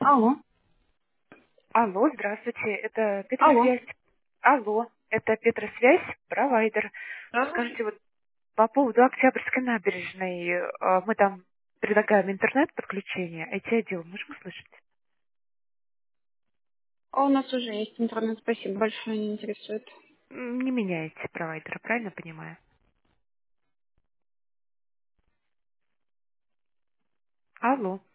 Алло. Алло, здравствуйте, это Алло. Петросвязь. Алло, это Петросвязь, провайдер. Да. Скажите, вот по поводу Октябрьской набережной, мы там предлагаем интернет-подключение, IT-отдел, можем услышать? А у нас уже есть интернет, спасибо большое, не интересует. Не меняете провайдера, правильно понимаю? Алло.